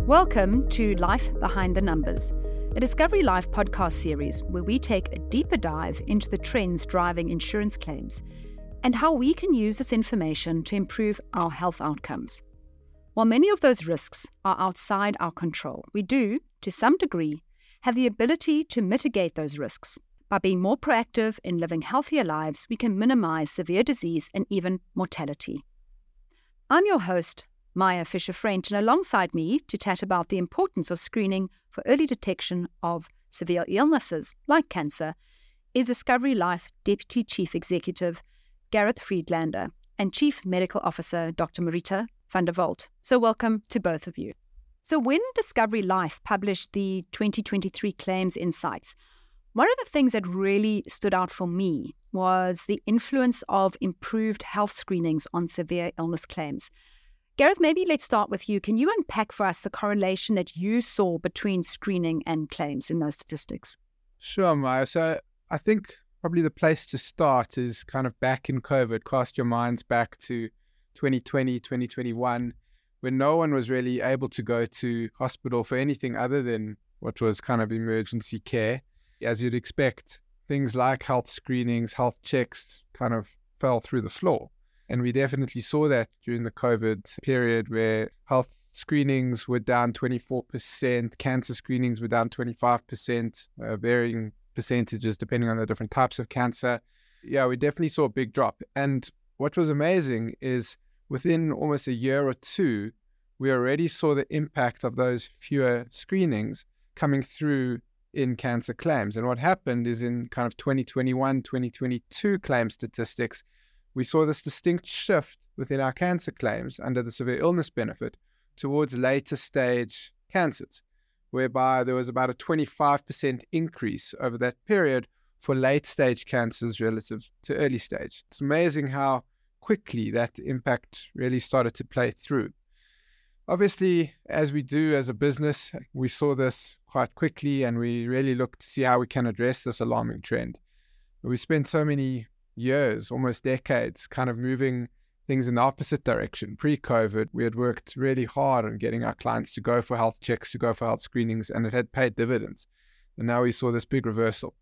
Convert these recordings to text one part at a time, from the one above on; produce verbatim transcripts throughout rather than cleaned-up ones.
Welcome to Life Behind the Numbers, a Discovery Life podcast series where we take a deeper dive into the trends driving insurance claims and how we can use this information to improve our health outcomes. While many of those risks are outside our control, we do, to some degree, have the ability to mitigate those risks. By being more proactive in living healthier lives, we can minimize severe disease and even mortality. I'm your host, Maya Fisher-French, and alongside me to chat about the importance of screening for early detection of severe illnesses like cancer is Discovery Life Deputy Chief Executive Gareth Friedlander and Chief Medical Officer Doctor Marita van der Walt. So welcome to both of you. So when Discovery Life published the twenty twenty-three Claims Insights, one of the things that really stood out for me was the influence of improved health screenings on severe illness claims. Gareth, maybe let's start with you. Can you unpack for us the correlation that you saw between screening and claims in those statistics? Sure, Maya. So I think probably the place to start is kind of back in COVID. Cast your minds back to twenty twenty, twenty twenty-one, when no one was really able to go to hospital for anything other than what was kind of emergency care. As you'd expect, things like health screenings, health checks kind of fell through the floor. And we definitely saw that during the COVID period where health screenings were down twenty-four percent, cancer screenings were down twenty-five percent, uh, varying percentages depending on the different types of cancer. Yeah, we definitely saw a big drop. And what was amazing is within almost a year or two, we already saw the impact of those fewer screenings coming through in cancer claims. And what happened is in kind of twenty twenty-one, twenty twenty-two claim statistics, we saw this distinct shift within our cancer claims under the severe illness benefit towards later stage cancers, whereby there was about a twenty-five percent increase over that period for late stage cancers relative to early stage. It's amazing how quickly that impact really started to play through. Obviously, as we do as a business, we saw this quite quickly and we really looked to see how we can address this alarming trend. We spent so many years, almost decades, kind of moving things in the opposite direction. Pre-COVID, we had worked really hard on getting our clients to go for health checks, to go for health screenings, and it had paid dividends. And now we saw this big reversal.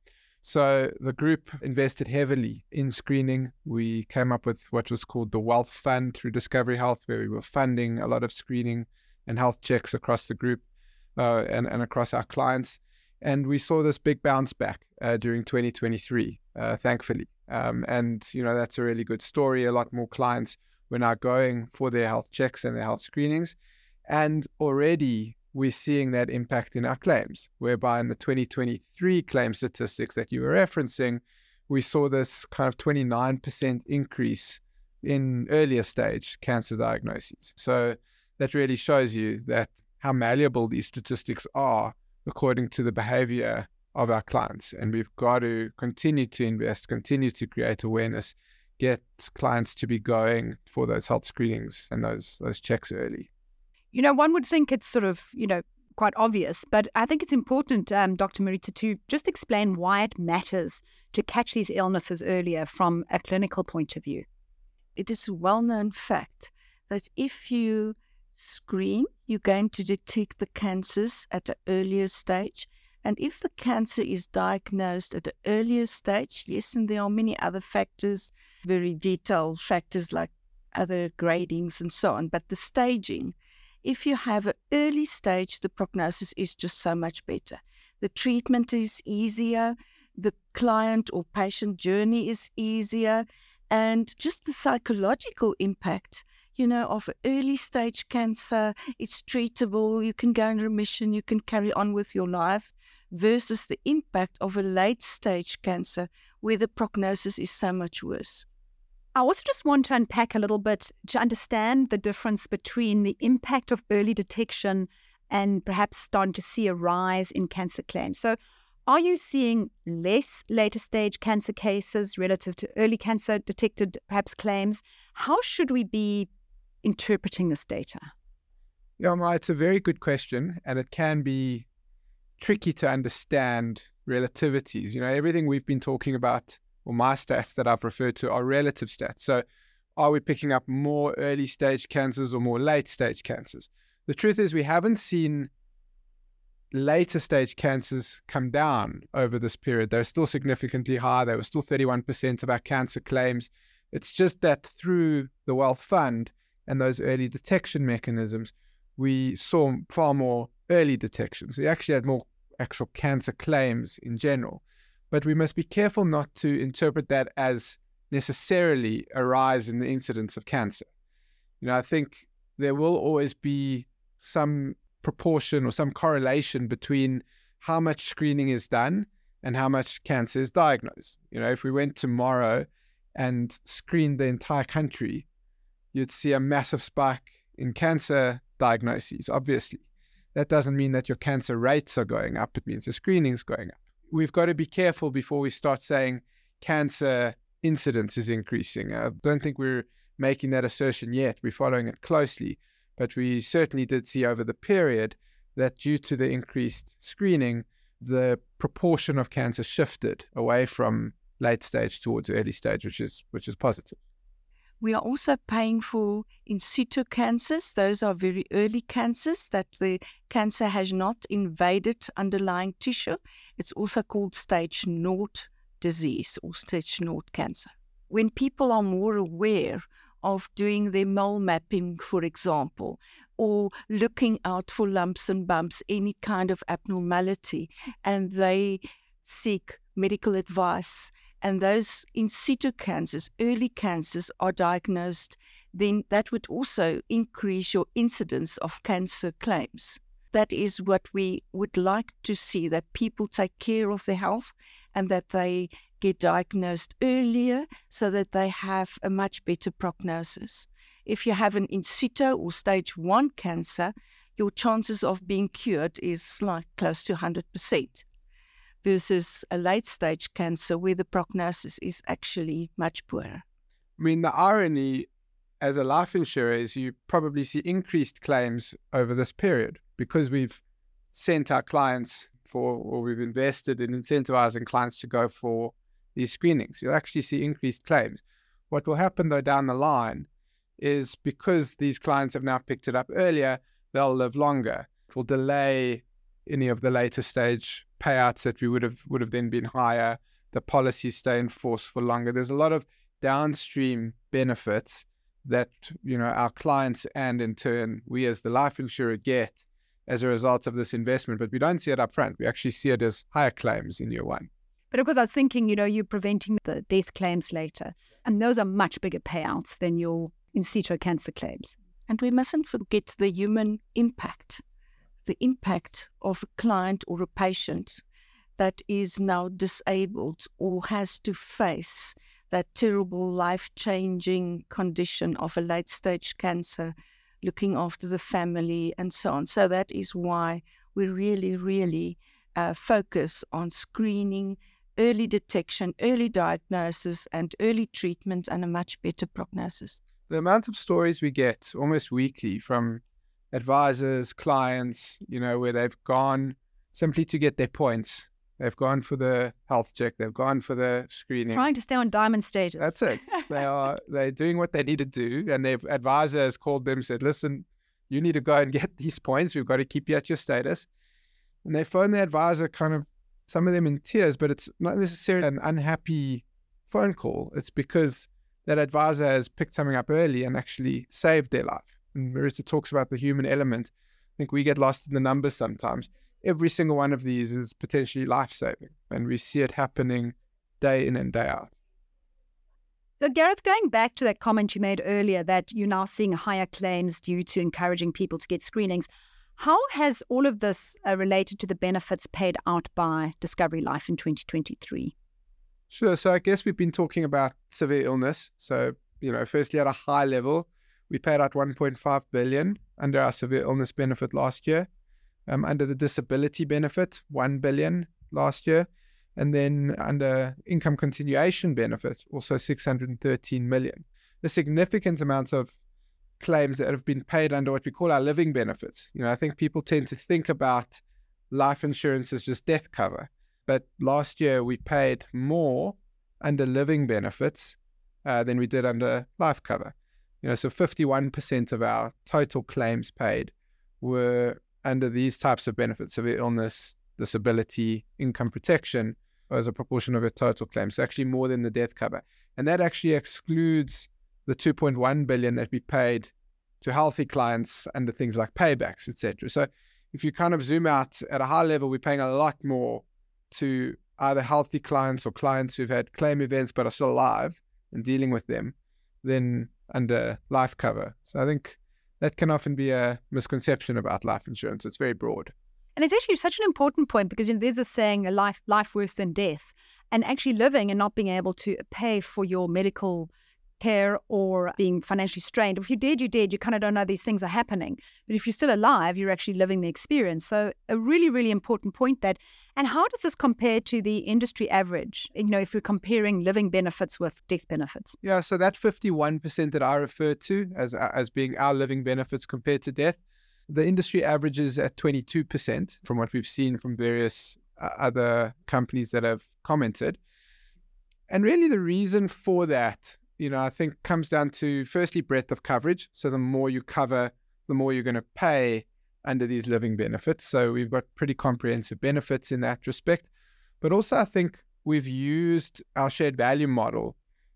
So the group invested heavily in screening. We came up with what was called the Wealth Fund through Discovery Health, where we were funding a lot of screening and health checks across the group uh, and, and across our clients. And we saw this big bounce back uh, during twenty twenty-three, uh, thankfully. Um, and, you know, that's a really good story. A lot more clients were now going for their health checks and their health screenings. And already we're seeing that impact in our claims, whereby in the twenty twenty-three claim statistics that you were referencing, we saw this kind of twenty-nine percent increase in earlier stage cancer diagnoses. So that really shows you that how malleable these statistics are according to the behavior of our clients. And we've got to continue to invest, continue to create awareness, get clients to be going for those health screenings and those those checks early. You know, one would think it's sort of, you know, quite obvious, but I think it's important, um, Doctor Marita, to just explain why it matters to catch these illnesses earlier from a clinical point of view. It is a well-known fact that if you screen, you're going to detect the cancers at an earlier stage. And if the cancer is diagnosed at an earlier stage, yes, and there are many other factors, very detailed factors like other gradings and so on, but the staging, if you have an early stage, the prognosis is just so much better. The treatment is easier, the client or patient journey is easier, and just the psychological impact, you know, of early stage cancer, it's treatable, you can go in remission, you can carry on with your life, versus the impact of a late stage cancer where the prognosis is so much worse. I also just want to unpack a little bit to understand the difference between the impact of early detection and perhaps starting to see a rise in cancer claims. So are you seeing less later stage cancer cases relative to early cancer detected perhaps claims? How should we be interpreting this data? Yeah, Ma, it's a very good question, and it can be tricky to understand relativities. You know, everything we've been talking about, or my stats that I've referred to, are relative stats. So are we picking up more early stage cancers or more late stage cancers? the truth is we haven't seen later stage cancers come down over this period. They're still significantly high. They were still thirty-one percent of our cancer claims. It's just that through the Wealth Fund and those early detection mechanisms, we saw far more early detections. We actually had more actual cancer claims in general. But we must be careful not to interpret that as necessarily a rise in the incidence of cancer. You know, I think there will always be some proportion or some correlation between how much screening is done and how much cancer is diagnosed. You know, if we went tomorrow and screened the entire country, you'd see a massive spike in cancer diagnoses, obviously. That doesn't mean that your cancer rates are going up. It means the screening is going up. We've got to be careful before we start saying cancer incidence is increasing. I don't think we're making that assertion yet. We're following it closely. But we certainly did see over the period that due to the increased screening, the proportion of cancer shifted away from late stage towards early stage, which is which is positive. We are also paying for in situ cancers. Those are very early cancers that the cancer has not invaded underlying tissue. It's also called stage naught disease or stage naught cancer. When people are more aware of doing their mole mapping, for example, or looking out for lumps and bumps, any kind of abnormality, and they seek medical advice, and those in situ cancers, early cancers, are diagnosed, then that would also increase your incidence of cancer claims. That is what we would like to see, that people take care of their health and that they get diagnosed earlier so that they have a much better prognosis. If you have an in situ or stage one cancer, your chances of being cured is like close to one hundred percent versus a late stage cancer where the prognosis is actually much poorer. I mean, the irony as a life insurer is you probably see increased claims over this period because we've sent our clients for, or we've invested in incentivizing clients to go for these screenings. You'll actually see increased claims. What will happen though down the line is because these clients have now picked it up earlier, they'll live longer. It will delay any of the later stage payouts that we would have would have then been higher. The policies stay in force for longer. There's a lot of downstream benefits that, you know, our clients and in turn we as the life insurer get as a result of this investment, but we don't see it up front. We actually see it as higher claims in year one. But of course, I was thinking, you know, you're preventing the death claims later, and those are much bigger payouts than your in situ cancer claims. And we mustn't forget the human impact, the impact of a client or a patient that is now disabled or has to face that terrible life-changing condition of a late-stage cancer, looking after the family and so on. So that is why we really, really uh, focus on screening, early detection, early diagnosis, and early treatment, and a much better prognosis. The amount of stories we get almost weekly from advisors, clients, you know, where they've gone simply to get their points. They've gone for the health check. They've gone for the screening. Trying to stay on diamond status. That's it. They are they're doing what they need to do, and their advisor has called them, said, "Listen, you need to go and get these points. We've got to keep you at your status." And they phone the advisor, kind of some of them in tears, but it's not necessarily an unhappy phone call. It's because that advisor has picked something up early and actually saved their life. And Marita talks about the human element. I think we get lost in the numbers sometimes. Every single one of these is potentially life-saving, and we see it happening day in and day out. So Gareth, going back to that comment you made earlier that you're now seeing higher claims due to encouraging people to get screenings, how has all of this uh, related to the benefits paid out by Discovery Life in twenty twenty-three? Sure. So I guess we've been talking about severe illness. So, you know, firstly at a high level, we paid out one point five billion dollars under our severe illness benefit last year. Um, under the disability benefit, one billion dollars last year. And then under income continuation benefit, also six hundred thirteen million dollars. The significant amounts of claims that have been paid under what we call our living benefits. You know, I think people tend to think about life insurance as just death cover. But last year we paid more under living benefits uh, than we did under life cover. You know, so fifty-one percent of our total claims paid were under these types of benefits, severe illness, disability, income protection, as a proportion of a total claim. So actually more than the death cover. And that actually excludes the two point one billion dollars that we paid to healthy clients under things like paybacks, et cetera. So if you kind of zoom out at a high level, we're paying a lot more to either healthy clients or clients who've had claim events but are still alive and dealing with them than under life cover. So I think that can often be a misconception about life insurance. It's very broad. And it's actually such an important point because, you know, there's a saying, a life, life worse than death. And actually living and not being able to pay for your medical care or being financially strained. If you're dead, you're dead. You kind of don't know these things are happening. But if you're still alive, you're actually living the experience. So a really, really important point that. And how does this compare to the industry average, you know, if you're comparing living benefits with death benefits? Yeah, so that fifty-one percent that I referred to as as being our living benefits compared to death, the industry average is at twenty-two percent from what we've seen from various uh, other companies that have commented. And really the reason for that, you know, I think comes down to, firstly, breadth of coverage. So the more you cover, the more you're going to pay under these living benefits. So we've got pretty comprehensive benefits in that respect. But also I think we've used our shared value model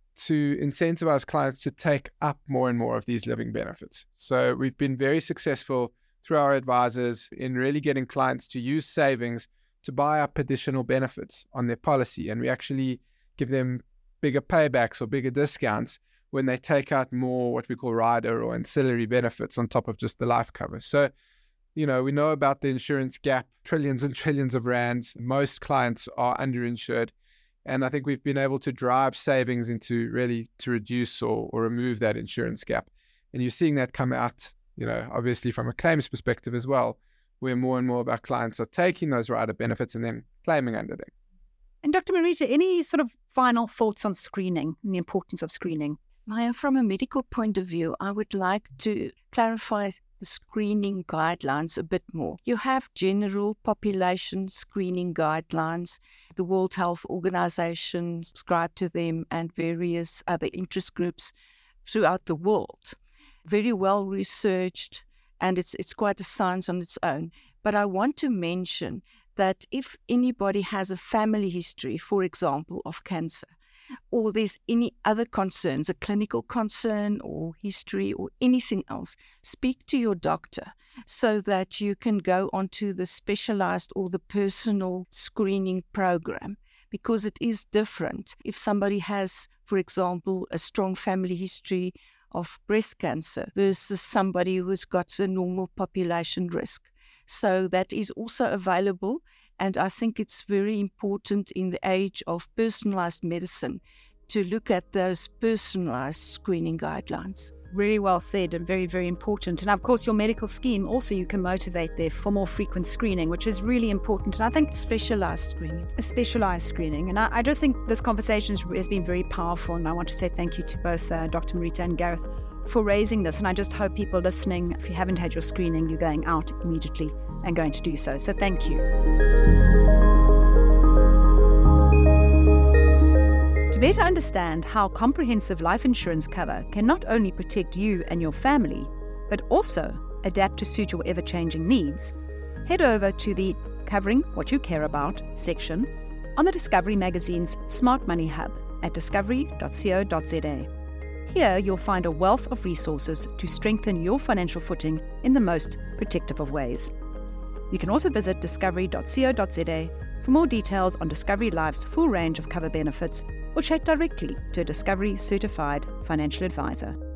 to incentivize clients to take up more and more of these living benefits. So we've been very successful through our advisors in really getting clients to use savings to buy up additional benefits on their policy. And we actually give them bigger paybacks or bigger discounts when they take out more what we call rider or ancillary benefits on top of just the life cover. So, you know, we know about the insurance gap, trillions and trillions of rands. Most clients are underinsured. And I think we've been able to drive savings into really to reduce or, or remove that insurance gap. And you're seeing that come out, you know, obviously from a claims perspective as well, where more and more of our clients are taking those rider benefits and then claiming under them. And Doctor Marita, any sort of final thoughts on screening and the importance of screening? Maya, from a medical point of view, I would like to clarify the screening guidelines a bit more. You have general population screening guidelines. The World Health Organization subscribed to them and various other interest groups throughout the world. Very well researched, and it's it's quite a science on its own. But I want to mention that if anybody has a family history, for example, of cancer, or there's any other concerns, a clinical concern or history or anything else, speak to your doctor so that you can go onto the specialized or the personal screening program, because it is different. If somebody has, for example, a strong family history of breast cancer versus somebody who's got a normal population risk. So that is also available, and I think it's very important in the age of personalized medicine to look at those personalized screening guidelines. Really well said and very, very important. And of course, your medical scheme also, you can motivate there for more frequent screening, which is really important. And I think specialized screening. A specialized screening. And I, I just think this conversation has been very powerful. And I want to say thank you to both uh, Doctor Marita and Gareth for raising this. And I just hope people listening, if you haven't had your screening, you're going out immediately and going to do so. So thank you. To better understand how comprehensive life insurance cover can not only protect you and your family, but also adapt to suit your ever-changing needs, head over to the Covering What You Care About section on the Discovery Magazine's Smart Money Hub at discovery dot co dot za. Here you'll find a wealth of resources to strengthen your financial footing in the most protective of ways. You can also visit discovery dot co dot za for more details on Discovery Life's full range of cover benefits, or chat directly to a Discovery certified financial advisor.